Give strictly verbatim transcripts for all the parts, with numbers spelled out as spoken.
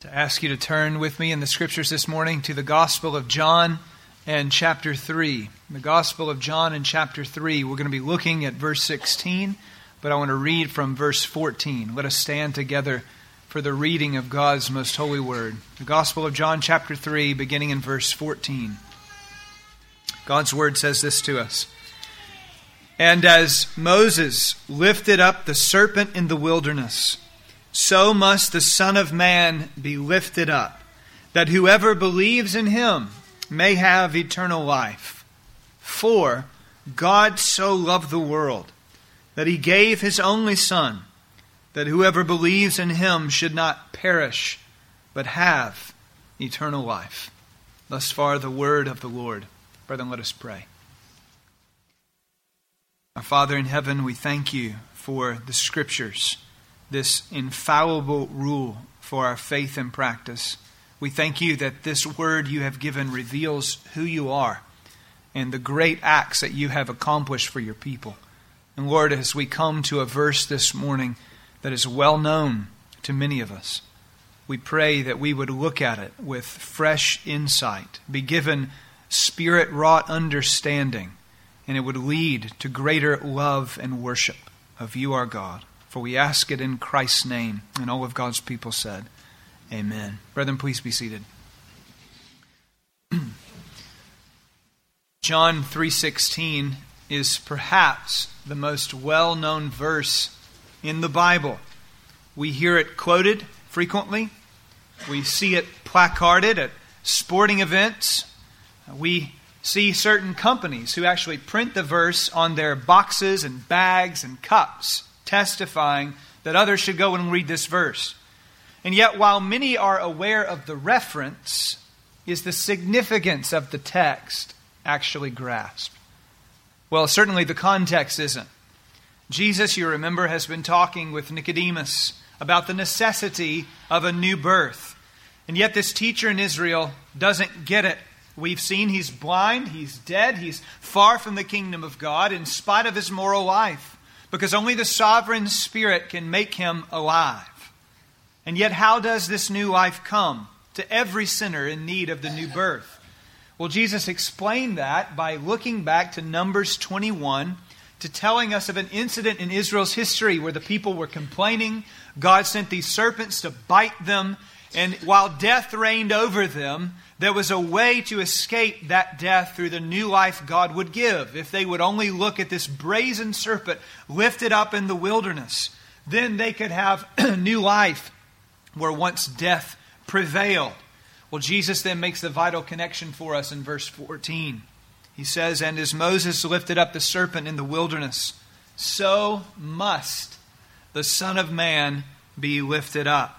To ask you to turn with me in the Scriptures this morning to the Gospel of John and chapter three. The Gospel of John and chapter three. We're going to be looking at verse sixteen, but I want to read from verse fourteen. Let us stand together for the reading of God's most holy word. The Gospel of John chapter three, beginning in verse fourteen. God's word says this to us. And as Moses lifted up the serpent in the wilderness, so must the Son of Man be lifted up, that whoever believes in him may have eternal life. For God so loved the world, that he gave his only Son, that whoever believes in him should not perish, but have eternal life. Thus far the word of the Lord. Brethren, let us pray. Our Father in heaven, we thank you for the Scriptures, this infallible rule for our faith and practice. We thank you that this word you have given reveals who you are and the great acts that you have accomplished for your people. And Lord, as we come to a verse this morning that is well known to many of us, we pray that we would look at it with fresh insight, be given Spirit-wrought understanding, and it would lead to greater love and worship of you, our God. For we ask it in Christ's name. And all of God's people said, Amen. Brethren, please be seated. John three sixteen is perhaps the most well-known verse in the Bible. We hear it quoted frequently. We see it placarded at sporting events. We see certain companies who actually print the verse on their boxes and bags and cups, testifying that others should go and read this verse. And yet, while many are aware of the reference, is the significance of the text actually grasped? Well, certainly the context isn't. Jesus, you remember, has been talking with Nicodemus about the necessity of a new birth. And yet this teacher in Israel doesn't get it. We've seen he's blind, he's dead, he's far from the kingdom of God in spite of his moral life, because only the sovereign Spirit can make him alive. And yet how does this new life come to every sinner in need of the new birth? Well, Jesus explained that by looking back to Numbers twenty-one, to telling us of an incident in Israel's history where the people were complaining. God sent these serpents to bite them, and while death reigned over them, there was a way to escape that death through the new life God would give. If they would only look at this brazen serpent lifted up in the wilderness, then they could have new life where once death prevailed. Well, Jesus then makes the vital connection for us in verse fourteen. He says, and as Moses lifted up the serpent in the wilderness, so must the Son of Man be lifted up.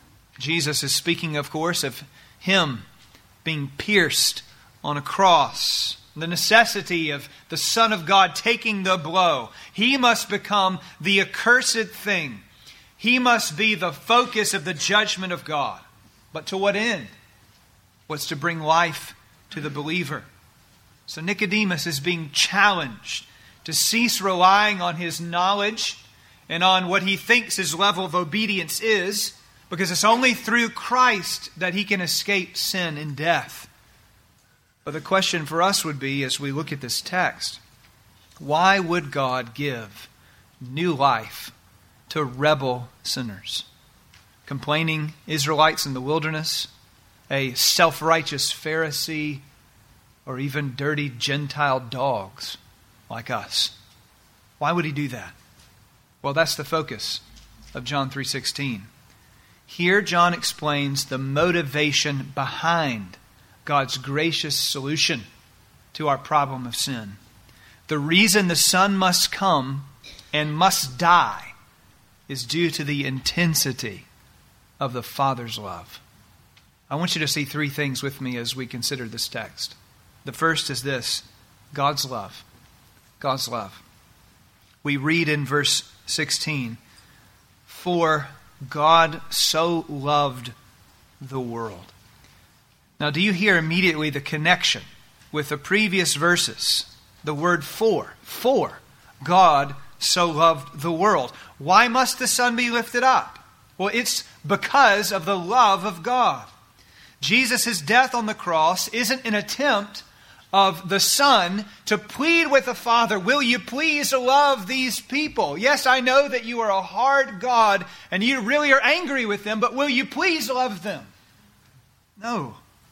Jesus is speaking, of course, of Him being pierced on a cross. The necessity of the Son of God taking the blow. He must become the accursed thing. He must be the focus of the judgment of God. But to what end? Was to bring life to the believer. So Nicodemus is being challenged to cease relying on his knowledge and on what he thinks his level of obedience is, because it's only through Christ that he can escape sin and death. But the question for us would be, as we look at this text, why would God give new life to rebel sinners? Complaining Israelites in the wilderness, a self-righteous Pharisee, or even dirty Gentile dogs like us. Why would he do that? Well, that's the focus of John three sixteen. Here John explains the motivation behind God's gracious solution to our problem of sin. The reason the Son must come and must die is due to the intensity of the Father's love. I want you to see three things with me as we consider this text. The first is this: God's love. God's love. We read in verse sixteen, for God so loved the world. Now, do you hear immediately the connection with the previous verses? The word for. For God so loved the world. Why must the Son be lifted up? Well, it's because of the love of God. Jesus' death on the cross isn't an attempt of the Son to plead with the Father, will you please love these people? Yes, I know that you are a hard God and you really are angry with them, but will you please love them? No.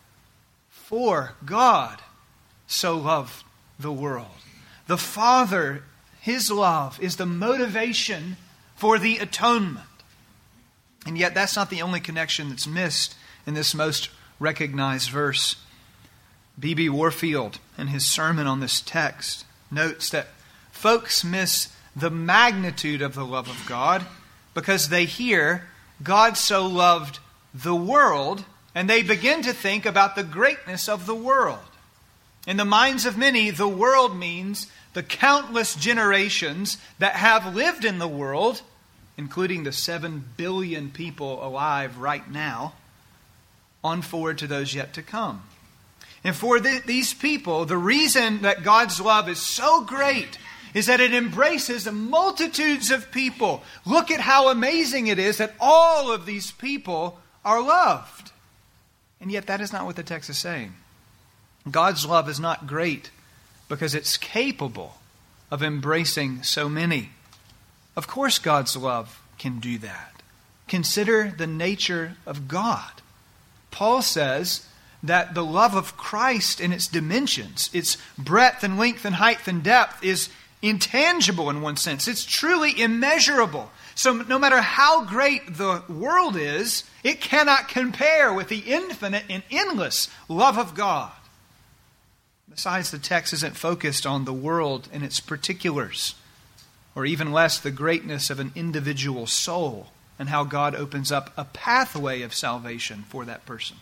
For God so loved the world. The Father, His love, is the motivation for the atonement. And yet that's not the only connection that's missed in this most recognized verse. B B Warfield, in his sermon on this text, notes that folks miss the magnitude of the love of God because they hear God so loved the world, and they begin to think about the greatness of the world. In the minds of many, the world means the countless generations that have lived in the world, including the seven billion people alive right now, on forward to those yet to come. And for the, these people, the reason that God's love is so great is that it embraces multitudes of people. Look at how amazing it is that all of these people are loved. And yet that is not what the text is saying. God's love is not great because it's capable of embracing so many. Of course God's love can do that. Consider the nature of God. Paul says that the love of Christ in its dimensions, its breadth and length and height and depth, is intangible in one sense. It's truly immeasurable. So no matter how great the world is, it cannot compare with the infinite and endless love of God. Besides, the text isn't focused on the world and its particulars, or even less the greatness of an individual soul and how God opens up a pathway of salvation for that person.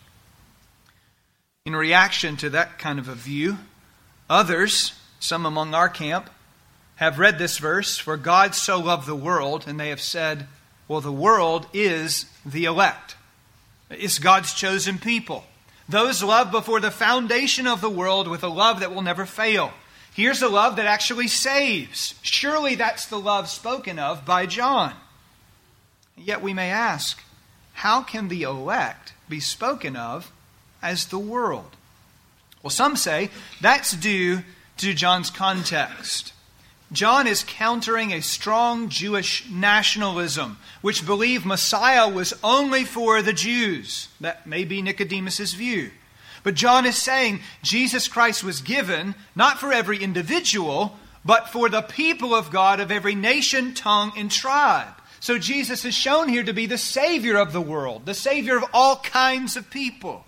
In reaction to that kind of a view, others, some among our camp, have read this verse, for God so loved the world, and they have said, well, the world is the elect. It's God's chosen people. Those loved before the foundation of the world with a love that will never fail. Here's a love that actually saves. Surely that's the love spoken of by John. Yet we may ask, how can the elect be spoken of as the world? Well, some say that's due to John's context. John is countering a strong Jewish nationalism, which believed Messiah was only for the Jews. That may be Nicodemus' view. But John is saying Jesus Christ was given not for every individual, but for the people of God of every nation, tongue, and tribe. So Jesus is shown here to be the Savior of the world, the Savior of all kinds of people.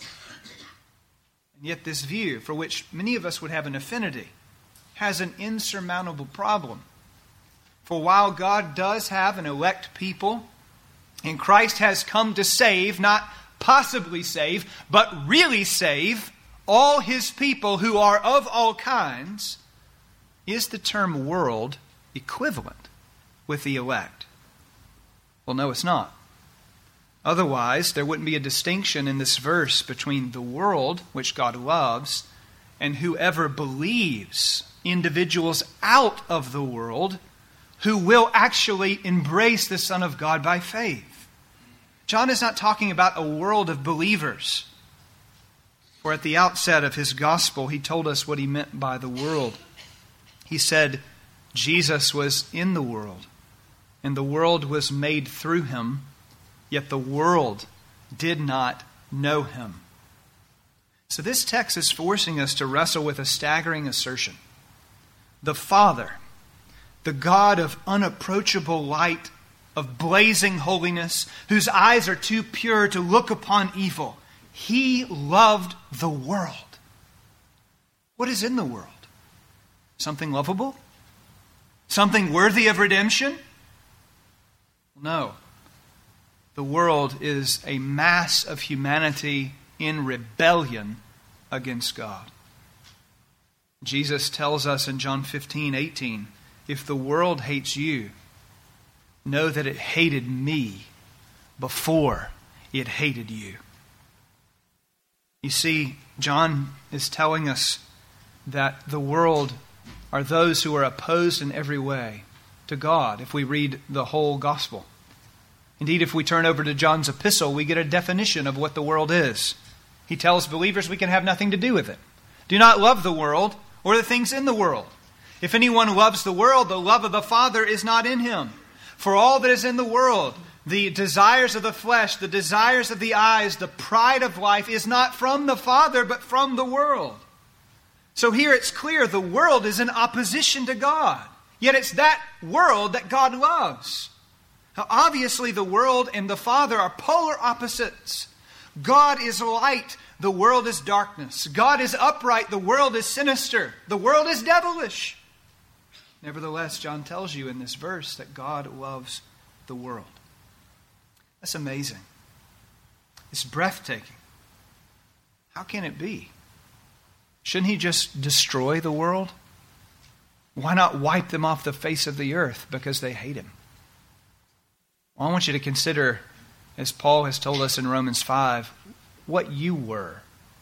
And yet this view, for which many of us would have an affinity, has an insurmountable problem. For while God does have an elect people, and Christ has come to save, not possibly save, but really save all His people who are of all kinds, is the term world equivalent with the elect? Well, no, it's not. Otherwise, there wouldn't be a distinction in this verse between the world, which God loves, and whoever believes, individuals out of the world who will actually embrace the Son of God by faith. John is not talking about a world of believers. For at the outset of his gospel, he told us what he meant by the world. He said, Jesus was in the world, and the world was made through him, yet the world did not know him. So this text is forcing us to wrestle with a staggering assertion. The Father, the God of unapproachable light, of blazing holiness, whose eyes are too pure to look upon evil, He loved the world. What is in the world? Something lovable? Something worthy of redemption? No. The world is a mass of humanity in rebellion against God. Jesus tells us in John fifteen eighteen, if the world hates you, know that it hated me before it hated you. You see, John is telling us that the world are those who are opposed in every way to God, if we read the whole gospel. Indeed, if we turn over to John's epistle, we get a definition of what the world is. He tells believers we can have nothing to do with it. Do not love the world or the things in the world. If anyone loves the world, the love of the Father is not in him. For all that is in the world, the desires of the flesh, the desires of the eyes, the pride of life is not from the Father, but from the world. So here it's clear the world is in opposition to God. Yet it's that world that God loves. Now, obviously, the world and the Father are polar opposites. God is light, the world is darkness. God is upright, the world is sinister. The world is devilish. Nevertheless, John tells you in this verse that God loves the world. That's amazing. It's breathtaking. How can it be? Shouldn't he just destroy the world? Why not wipe them off the face of the earth because they hate him? Well, I want you to consider, as Paul has told us in Romans five, what you were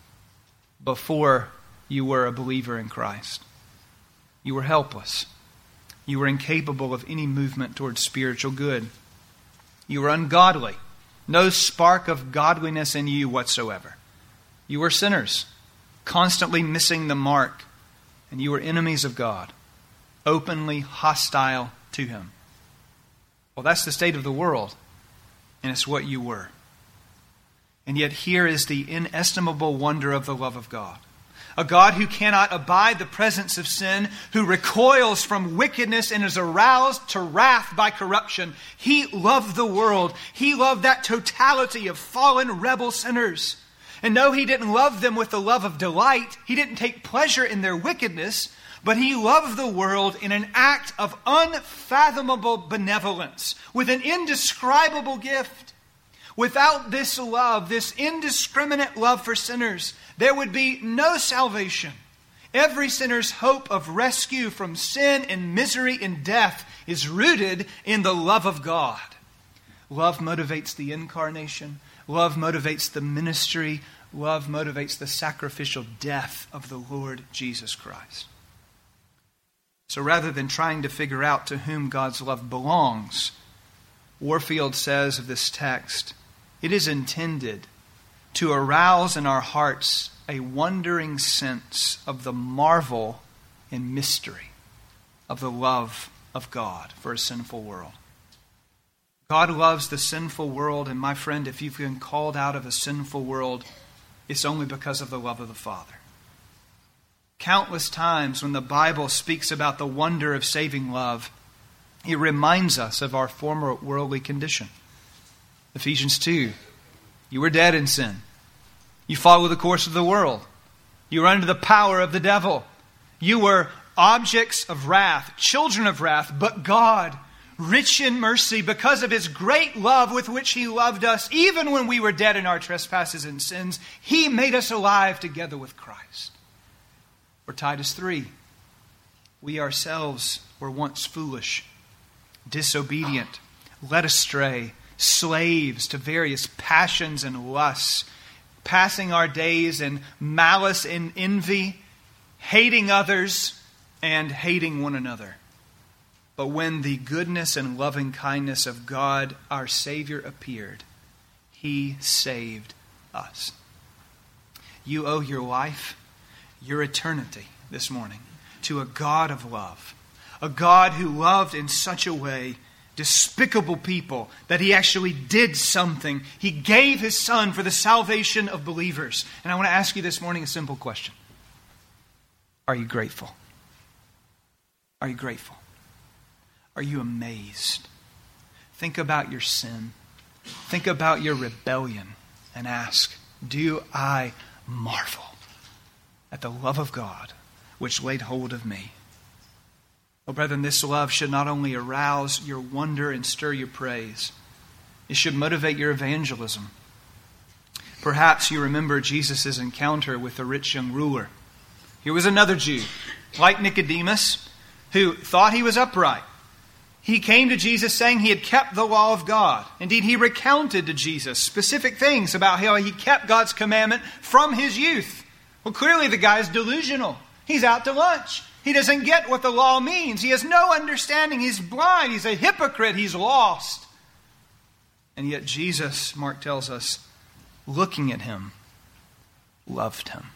before you were a believer in Christ. You were helpless. You were incapable of any movement towards spiritual good. You were ungodly. No spark of godliness in you whatsoever. You were sinners, constantly missing the mark, and you were enemies of God, openly hostile to Him. Well, that's the state of the world, and it's what you were. And yet here is the inestimable wonder of the love of God. A God who cannot abide the presence of sin, who recoils from wickedness and is aroused to wrath by corruption. He loved the world. He loved that totality of fallen rebel sinners. And no, He didn't love them with the love of delight. He didn't take pleasure in their wickedness. But He loved the world in an act of unfathomable benevolence, with an indescribable gift. Without this love, this indiscriminate love for sinners, there would be no salvation. Every sinner's hope of rescue from sin and misery and death is rooted in the love of God. Love motivates the incarnation. Love motivates the ministry. Love motivates the sacrificial death of the Lord Jesus Christ. So rather than trying to figure out to whom God's love belongs, Warfield says of this text, it is intended to arouse in our hearts a wondering sense of the marvel and mystery of the love of God for a sinful world. God loves the sinful world, and my friend, if you've been called out of a sinful world, it's only because of the love of the Father. Countless times when the Bible speaks about the wonder of saving love, it reminds us of our former worldly condition. Ephesians two, you were dead in sin. You follow the course of the world. You were under the power of the devil. You were objects of wrath, children of wrath, but God, rich in mercy, because of His great love with which He loved us, even when we were dead in our trespasses and sins, He made us alive together with Christ. Or Titus three, we ourselves were once foolish, disobedient, led astray, slaves to various passions and lusts, passing our days in malice and envy, hating others and hating one another. But when the goodness and loving kindness of God, our Savior, appeared, He saved us. You owe your life, your eternity this morning to a God of love. A God who loved in such a way despicable people that He actually did something. He gave His Son for the salvation of believers. And I want to ask you this morning a simple question. Are you grateful? Are you grateful? Are you amazed? Think about your sin. Think about your rebellion and ask, do I marvel at the love of God which laid hold of me? Oh, brethren, this love should not only arouse your wonder and stir your praise, it should motivate your evangelism. Perhaps you remember Jesus' encounter with the rich young ruler. Here was another Jew, like Nicodemus, who thought he was upright. He came to Jesus saying he had kept the law of God. Indeed, he recounted to Jesus specific things about how he kept God's commandment from his youth. Well, clearly the guy's delusional. He's out to lunch. He doesn't get what the law means. He has no understanding. He's blind. He's a hypocrite. He's lost. And yet Jesus, Mark tells us, looking at him, loved him.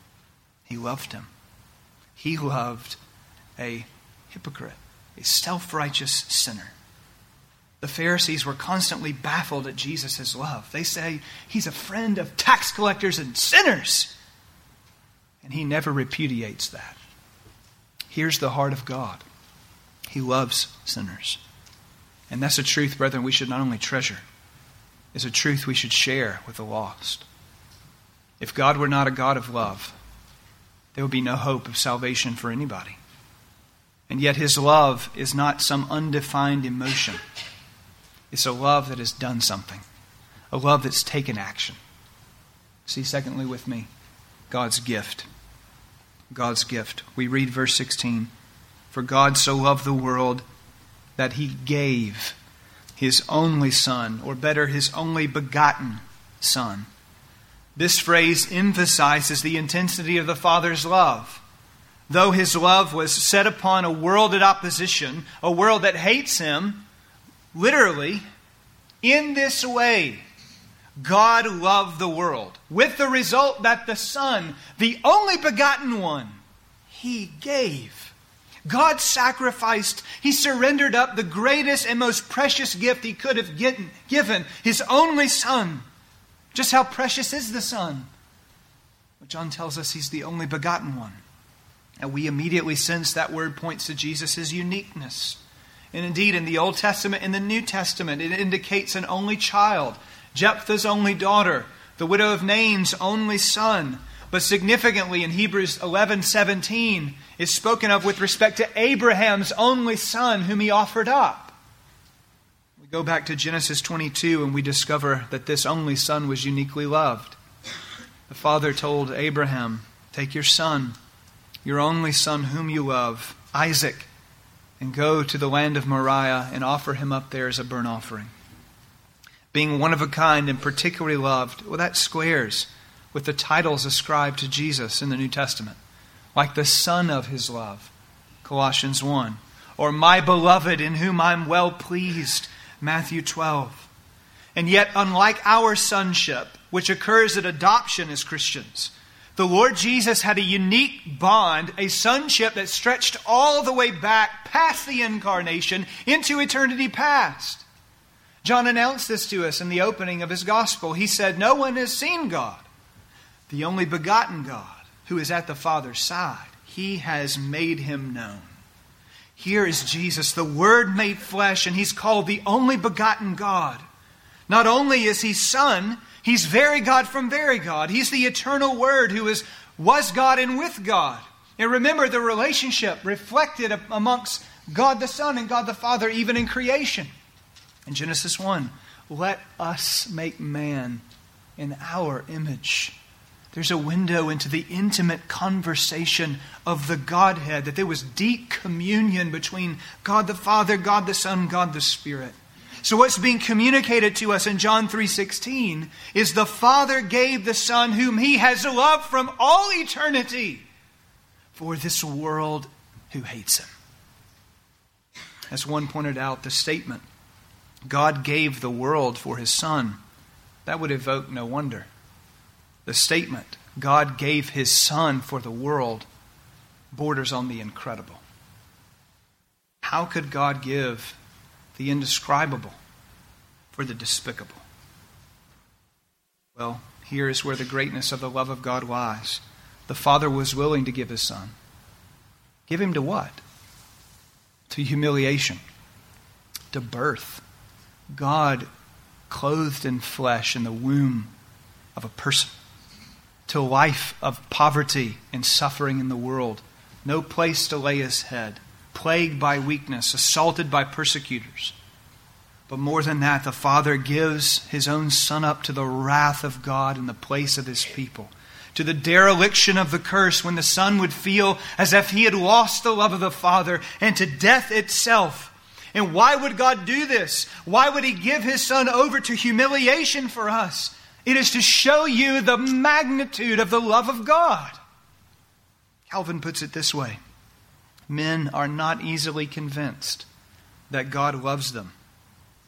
He loved him. He loved a hypocrite, a self-righteous sinner. The Pharisees were constantly baffled at Jesus' love. They say he's a friend of tax collectors and sinners. And he never repudiates that. Here's the heart of God. He loves sinners. And that's a truth, brethren, we should not only treasure, it's a truth we should share with the lost. If God were not a God of love, there would be no hope of salvation for anybody. And yet his love is not some undefined emotion. It's a love that has done something. A love that's taken action. See, secondly with me, God's gift. God's gift. We read verse sixteen. For God so loved the world that he gave his only Son, or better, his only begotten Son. This phrase emphasizes the intensity of the Father's love. Though his love was set upon a world at opposition, a world that hates him, literally, in this way, God loved the world, with the result that the Son, the only begotten one, he gave. God sacrificed, he surrendered up the greatest and most precious gift he could have given, his only Son. Just how precious is the Son? But John tells us he's the only begotten one. And we immediately sense that word points to Jesus' uniqueness. And indeed, in the Old Testament and the New Testament, it indicates an only child, Jephthah's only daughter, the widow of Nain's only son. But significantly in Hebrews eleven seventeen, is spoken of with respect to Abraham's only son whom he offered up. We go back to Genesis twenty-two and we discover that this only son was uniquely loved. The father told Abraham, take your son, your only son whom you love, Isaac, and go to the land of Moriah and offer him up there as a burnt offering. Being one of a kind and particularly loved, well, that squares with the titles ascribed to Jesus in the New Testament, like the Son of his love, Colossians one, or my beloved in whom I'm well pleased, Matthew twelve. And yet, unlike our sonship, which occurs at adoption as Christians, the Lord Jesus had a unique bond, a sonship that stretched all the way back past the incarnation into eternity past. John announced this to us in the opening of his gospel. He said, no one has seen God, the only begotten God, who is at the Father's side. He has made him known. Here is Jesus, the Word made flesh, and he's called the only begotten God. Not only is he Son, he's very God from very God. He's the eternal Word who is, was God and with God. And remember the relationship reflected amongst God the Son and God the Father even in creation. In Genesis one, let us make man in our image. There's a window into the intimate conversation of the Godhead, that there was deep communion between God the Father, God the Son, God the Spirit. So what's being communicated to us in John three sixteen is the Father gave the Son whom he has loved from all eternity for this world who hates him. As one pointed out, the statement, God gave the world for his Son, that would evoke no wonder. The statement, God gave his Son for the world, borders on the incredible. How could God give the indescribable for the despicable? Well, here is where the greatness of the love of God lies. The Father was willing to give his Son. Give him to what? To humiliation, to birth. God clothed in flesh in the womb of a person, to life of poverty and suffering in the world, no place to lay his head, plagued by weakness, assaulted by persecutors. But more than that, the Father gives his own Son up to the wrath of God in the place of his people, to the dereliction of the curse when the Son would feel as if he had lost the love of the Father, and to death itself. And why would God do this? Why would he give his Son over to humiliation for us? It is to show you the magnitude of the love of God. Calvin puts it this way: men are not easily convinced that God loves them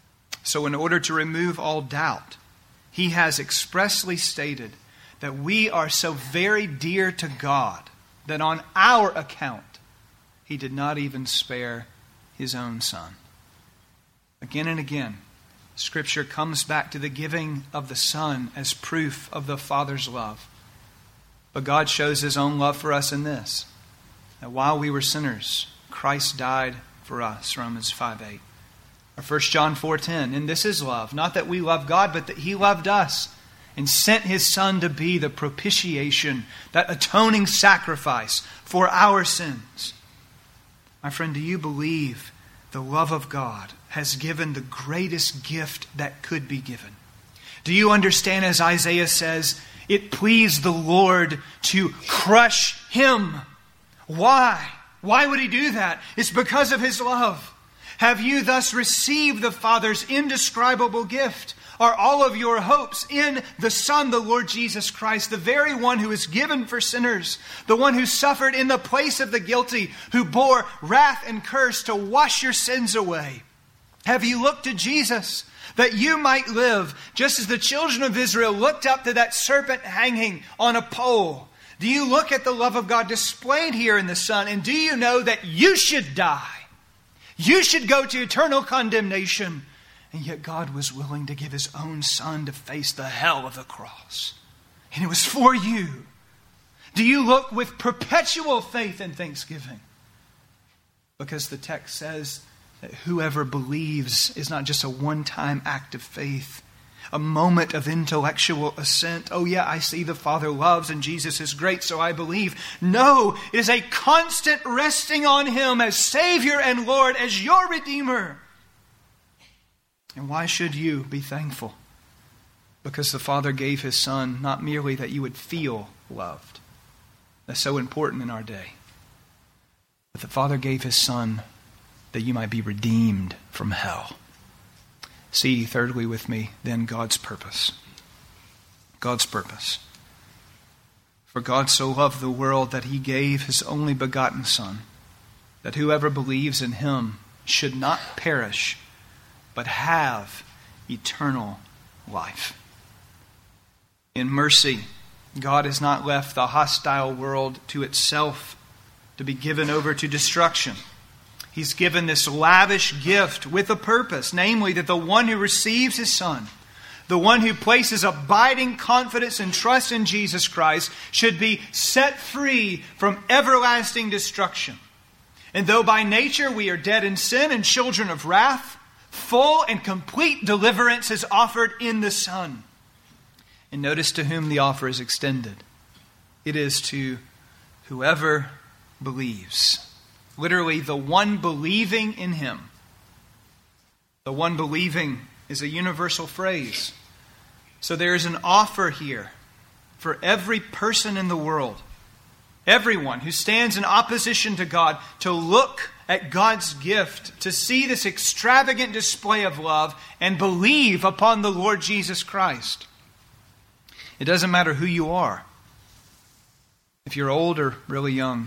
So in order to remove all doubt, he has expressly stated that we are so very dear to God that on our account, he did not even spare his own Son. Again and again, Scripture comes back to the giving of the Son as proof of the Father's love. But God shows his own love for us in this, that while we were sinners, Christ died for us, Romans five eight. Or First John four ten, and this is love, not that we love God, but that he loved us and sent his Son to be the propitiation, that atoning sacrifice for our sins. My friend, do you believe the love of God has given the greatest gift that could be given? Do you understand, as Isaiah says, it pleased the Lord to crush him? Why? Why would he do that? It's because of his love. Have you thus received the Father's indescribable gift? Are all of your hopes in the Son, the Lord Jesus Christ, the very one who is given for sinners, the one who suffered in the place of the guilty, who bore wrath and curse to wash your sins away? Have you looked to Jesus that you might live just as the children of Israel looked up to that serpent hanging on a pole? Do you look at the love of God displayed here in the Son, and do you know that you should die? You should go to eternal condemnation. And yet God was willing to give his own Son to face the hell of the cross. And it was for you. Do you look with perpetual faith and thanksgiving? Because the text says that whoever believes is not just a one-time act of faith, a moment of intellectual assent. Oh yeah, I see the Father loves and Jesus is great, so I believe. No, it is a constant resting on him as Savior and Lord, as your Redeemer. And why should you be thankful? Because the Father gave his Son not merely that you would feel loved. That's so important in our day. But the Father gave his Son that you might be redeemed from hell. See, thirdly with me, then God's purpose. God's purpose. For God so loved the world that he gave his only begotten Son, that whoever believes in him should not perish, but have eternal life. In mercy, God has not left the hostile world to itself to be given over to destruction. He's given this lavish gift with a purpose, namely that the one who receives his Son, the one who places abiding confidence and trust in Jesus Christ, should be set free from everlasting destruction. And though by nature we are dead in sin and children of wrath, full and complete deliverance is offered in the Son. And notice to whom the offer is extended. It is to whoever believes. Literally, the one believing in him. The one believing is a universal phrase. So there is an offer here for every person in the world, everyone who stands in opposition to God, to look at God's gift, to see this extravagant display of love and believe upon the Lord Jesus Christ. It doesn't matter who you are. If you're old or really young,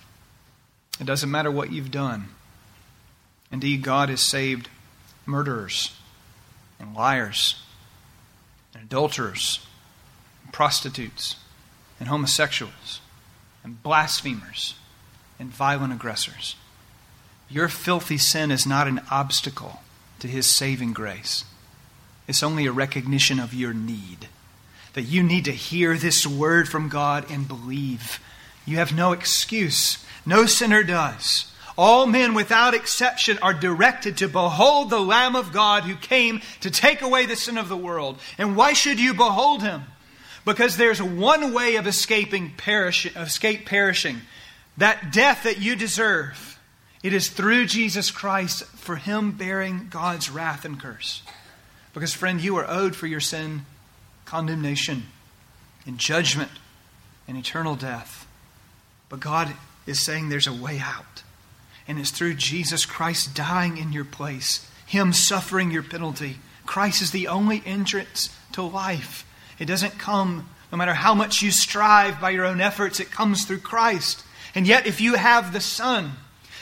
it doesn't matter what you've done. Indeed, God has saved murderers and liars and adulterers and prostitutes and homosexuals and blasphemers and violent aggressors. Your filthy sin is not an obstacle to his saving grace. It's only a recognition of your need. That you need to hear this word from God and believe. You have no excuse. No sinner does. All men without exception are directed to behold the Lamb of God who came to take away the sin of the world. And why should you behold him? Because there's one way of escaping perish, escape perishing. That death that you deserve. It is through Jesus Christ, for him bearing God's wrath and curse. Because, friend, you are owed for your sin condemnation and judgment and eternal death. But God is saying there's a way out. And it's through Jesus Christ dying in your place. Him suffering your penalty. Christ is the only entrance to life. It doesn't come, no matter how much you strive by your own efforts, it comes through Christ. And yet if you have the Son,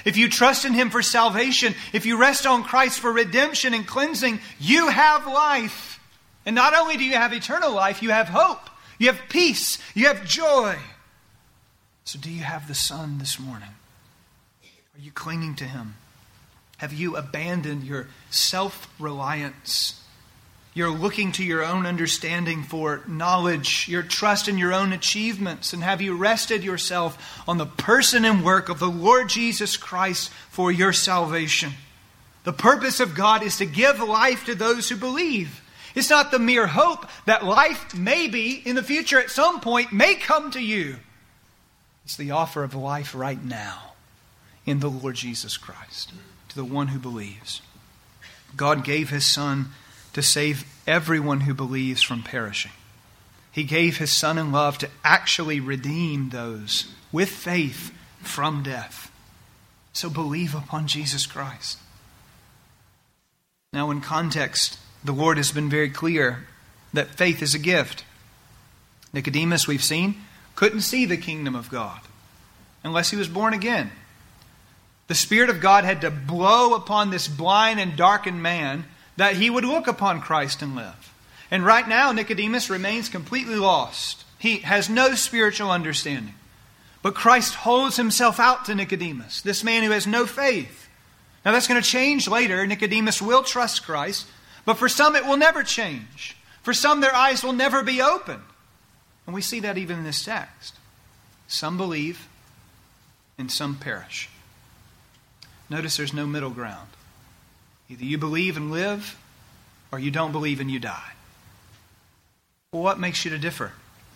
if you trust in Him for salvation, if you rest on Christ for redemption and cleansing, you have life. And not only do you have eternal life, you have hope. You have peace. You have joy. So do you have the Son this morning? Are you clinging to Him? Have you abandoned your self-reliance? You're looking to your own understanding for knowledge, your trust in your own achievements, and have you rested yourself on the person and work of the Lord Jesus Christ for your salvation? The purpose of God is to give life to those who believe. It's not the mere hope that life maybe in the future at some point may come to you. It's the offer of life right now in the Lord Jesus Christ to the one who believes. God gave His Son to save everyone who believes from perishing. He gave His Son in love to actually redeem those with faith from death. So believe upon Jesus Christ. Now in context, the Lord has been very clear that faith is a gift. Nicodemus, we've seen, couldn't see the kingdom of God unless he was born again. The Spirit of God had to blow upon this blind and darkened man that he would look upon Christ and live. And right now, Nicodemus remains completely lost. He has no spiritual understanding. But Christ holds Himself out to Nicodemus, this man who has no faith. Now that's going to change later. Nicodemus will trust Christ. But for some, it will never change. For some, their eyes will never be opened. And we see that even in this text. Some believe and some perish. Notice there's no middle ground. Either you believe and live, or you don't believe and you die. Well, what makes you to differ?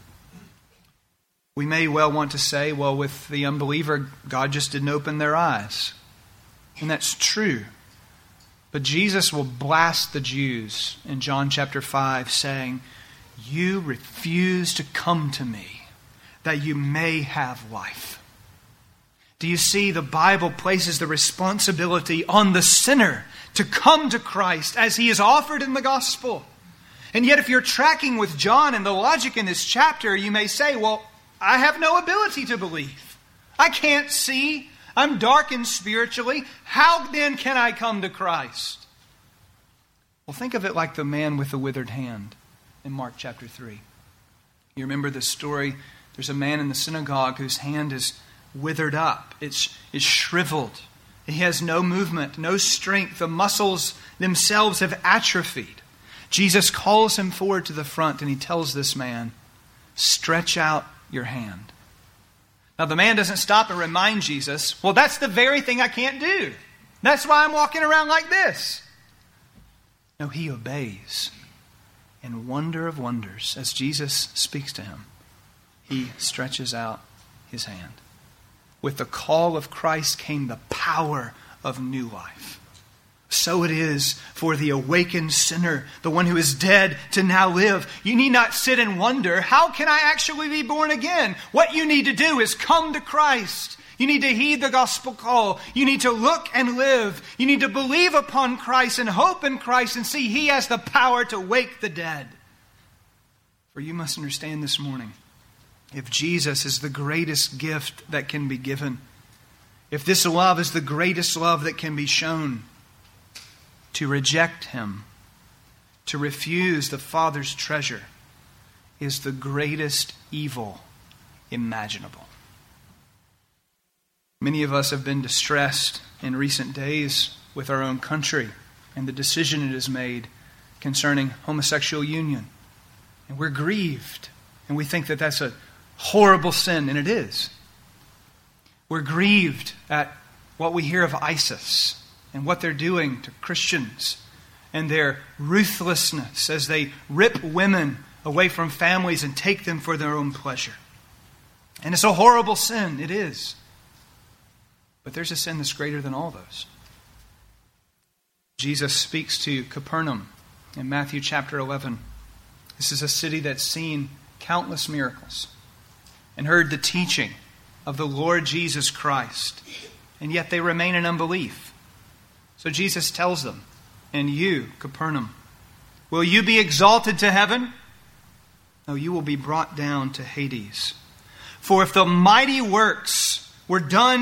We may well want to say, well, with the unbeliever, God just didn't open their eyes. And that's true. But Jesus will blast the Jews in John chapter five, saying, "You refuse to come to me, that you may have life." Do you see, the Bible places the responsibility on the sinner to come to Christ as He is offered in the gospel. And yet if you're tracking with John and the logic in this chapter, you may say, well, I have no ability to believe. I can't see. I'm darkened spiritually. How then can I come to Christ? Well, think of it like the man with the withered hand in Mark chapter three. You remember the story? There's a man in the synagogue whose hand is withered up. It's, it's shriveled. He has no movement, no strength. The muscles themselves have atrophied. Jesus calls him forward to the front and He tells this man, "Stretch out your hand." Now the man doesn't stop and remind Jesus, well, that's the very thing I can't do. That's why I'm walking around like this. No, he obeys. In wonder of wonders, as Jesus speaks to him, he stretches out his hand. With the call of Christ came the power of new life. So it is for the awakened sinner, the one who is dead to now live. You need not sit and wonder, how can I actually be born again? What you need to do is come to Christ. You need to heed the gospel call. You need to look and live. You need to believe upon Christ and hope in Christ and see He has the power to wake the dead. For you must understand this morning, if Jesus is the greatest gift that can be given, if this love is the greatest love that can be shown, to reject Him, to refuse the Father's treasure, is the greatest evil imaginable. Many of us have been distressed in recent days with our own country and the decision it has made concerning homosexual union. And we're grieved, and we think that that's a horrible sin, and it is. We're grieved at what we hear of ISIS and what they're doing to Christians and their ruthlessness as they rip women away from families and take them for their own pleasure. And it's a horrible sin, it is. But there's a sin that's greater than all those. Jesus speaks to Capernaum in Matthew chapter eleven. This is a city that's seen countless miracles and heard the teaching of the Lord Jesus Christ, and yet they remain in unbelief. So Jesus tells them, "And you, Capernaum, will you be exalted to heaven? No, you will be brought down to Hades. For if the mighty works were done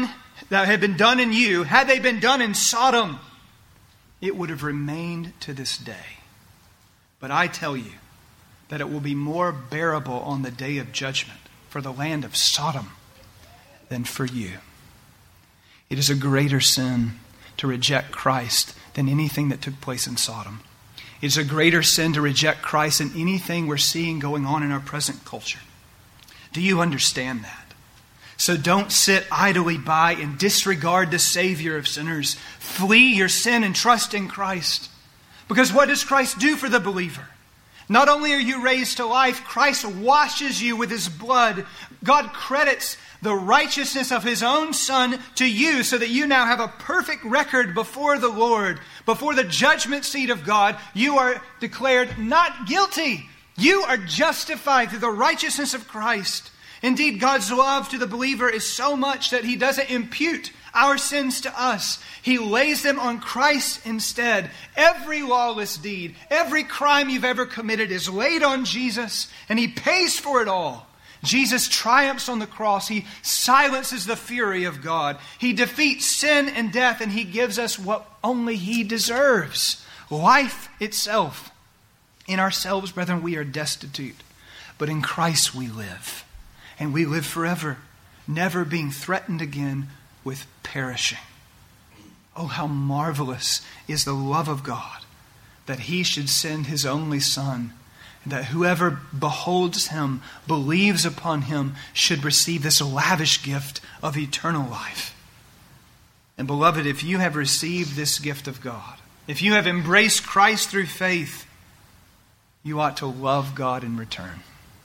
that had been done in you, had they been done in Sodom, it would have remained to this day. But I tell you that it will be more bearable on the day of judgment for the land of Sodom than for you. It is a greater sin to reject Christ than anything that took place in Sodom. It is a greater sin to reject Christ than anything we're seeing going on in our present culture. Do you understand that? So don't sit idly by and disregard the Savior of sinners. Flee your sin and trust in Christ. Because what does Christ do for the believer? Not only are you raised to life, Christ washes you with His blood. God credits the righteousness of His own Son to you so that you now have a perfect record before the Lord. Before the judgment seat of God, you are declared not guilty. You are justified through the righteousness of Christ. Indeed, God's love to the believer is so much that He doesn't impute our sins to us. He lays them on Christ instead. Every lawless deed, every crime you've ever committed is laid on Jesus, and He pays for it all. Jesus triumphs on the cross. He silences the fury of God. He defeats sin and death, and He gives us what only He deserves: life itself. In ourselves, brethren, we are destitute, but in Christ we live. And we live forever, never being threatened again with perishing. Oh, how marvelous is the love of God, that He should send His only Son, and that whoever beholds Him, believes upon Him, should receive this lavish gift of eternal life. And beloved, if you have received this gift of God, if you have embraced Christ through faith, you ought to love God in return.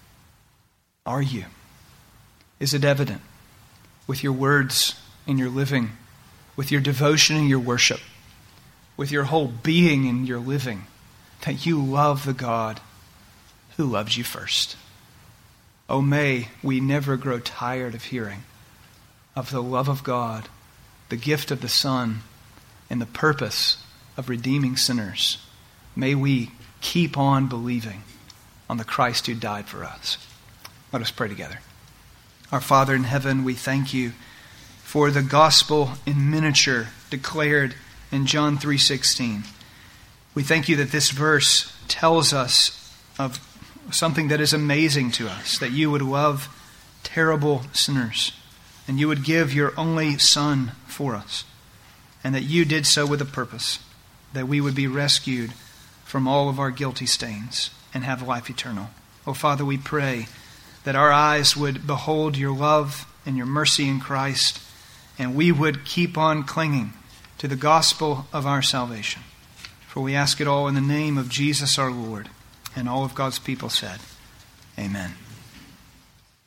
Are you? Is it evident with your words and your living, with your devotion and your worship, with your whole being and your living, that you love the God who loves you first? Oh, may we never grow tired of hearing of the love of God, the gift of the Son, and the purpose of redeeming sinners. May we keep on believing on the Christ who died for us. Let us pray together. Our Father in heaven, we thank You for the gospel in miniature declared in John three sixteen. We thank You that this verse tells us of something that is amazing to us, that You would love terrible sinners, and You would give Your only Son for us, and that You did so with a purpose, that we would be rescued from all of our guilty stains and have life eternal. Oh, Father, we pray that our eyes would behold Your love and Your mercy in Christ, and we would keep on clinging to the gospel of our salvation. For we ask it all in the name of Jesus our Lord. And all of God's people said, Amen.